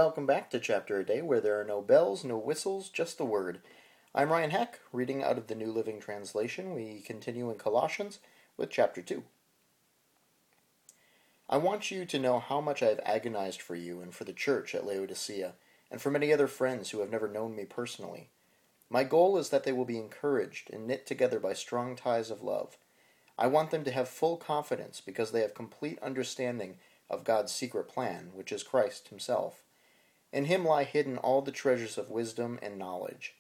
welcome back to Chapter a Day, where there are no bells, no whistles, just the Word. I'm Ryan Heck, reading out of the New Living Translation. We continue in Colossians with Chapter 2. I want you to know how much I have agonized for you and for the church at Laodicea, and for many other friends who have never known me personally. My goal is that they will be encouraged and knit together by strong ties of love. I want them to have full confidence because they have complete understanding of God's secret plan, which is Christ Himself. In Him lie hidden all the treasures of wisdom and knowledge.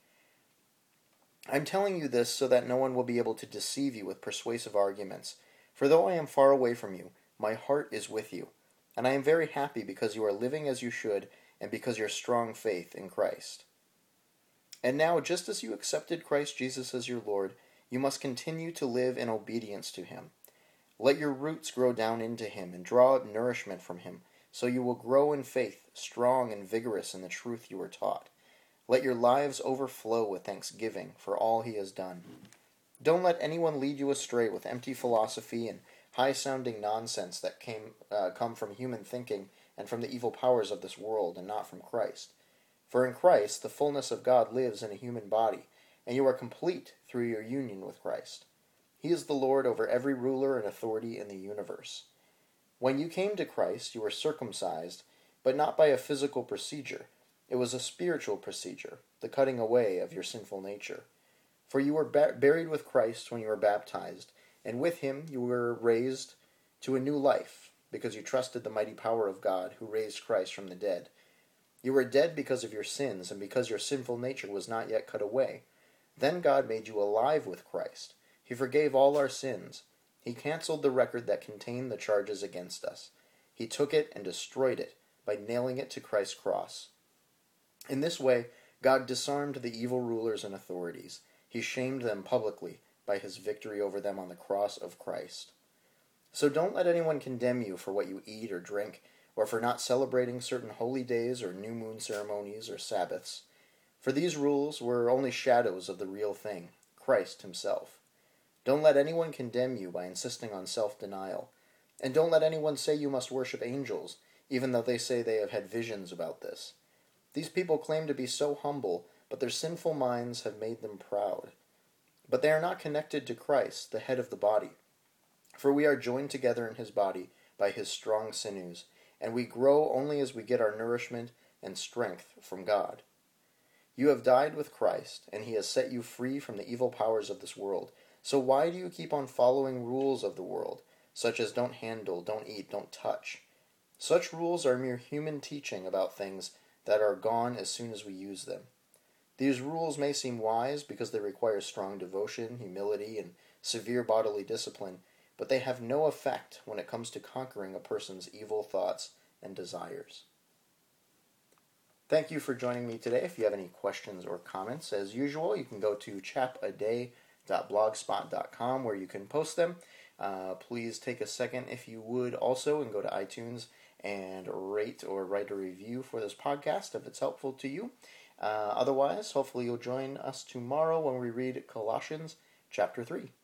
I'm telling you this so that no one will be able to deceive you with persuasive arguments. For though I am far away from you, my heart is with you, and I am very happy because you are living as you should and because your strong faith in Christ. And now, just as you accepted Christ Jesus as your Lord, you must continue to live in obedience to Him. Let your roots grow down into Him and draw up nourishment from Him, so you will grow in faith, strong and vigorous in the truth you were taught. Let your lives overflow with thanksgiving for all He has done. Don't let anyone lead you astray with empty philosophy and high-sounding nonsense that come from human thinking and from the evil powers of this world and not from Christ. For in Christ the fullness of God lives in a human body, and you are complete through your union with Christ. He is the Lord over every ruler and authority in the universe. When you came to Christ, you were circumcised, but not by a physical procedure. It was a spiritual procedure, the cutting away of your sinful nature. For you were buried with Christ when you were baptized, and with Him you were raised to a new life, because you trusted the mighty power of God who raised Christ from the dead. You were dead because of your sins, and because your sinful nature was not yet cut away. Then God made you alive with Christ. He forgave all our sins. He canceled the record that contained the charges against us. He took it and destroyed it by nailing it to Christ's cross. In this way, God disarmed the evil rulers and authorities. He shamed them publicly by His victory over them on the cross of Christ. So don't let anyone condemn you for what you eat or drink, or for not celebrating certain holy days or new moon ceremonies or Sabbaths. For these rules were only shadows of the real thing, Christ Himself. Don't let anyone condemn you by insisting on self-denial. And don't let anyone say you must worship angels, even though they say they have had visions about this. These people claim to be so humble, but their sinful minds have made them proud. But they are not connected to Christ, the head of the body. For we are joined together in His body by His strong sinews, and we grow only as we get our nourishment and strength from God. You have died with Christ, and He has set you free from the evil powers of this world. So why do you keep on following rules of the world, such as don't handle, don't eat, don't touch? Such rules are mere human teaching about things that are gone as soon as we use them. These rules may seem wise because they require strong devotion, humility, and severe bodily discipline, but they have no effect when it comes to conquering a person's evil thoughts and desires. Thank you for joining me today. If you have any questions or comments, as usual, you can go to chapaday.blogspot.com where you can post them. Please take a second, if you would, also, and go to iTunes and rate or write a review for this podcast if it's helpful to you. Otherwise, hopefully you'll join us tomorrow when we read Colossians chapter 3.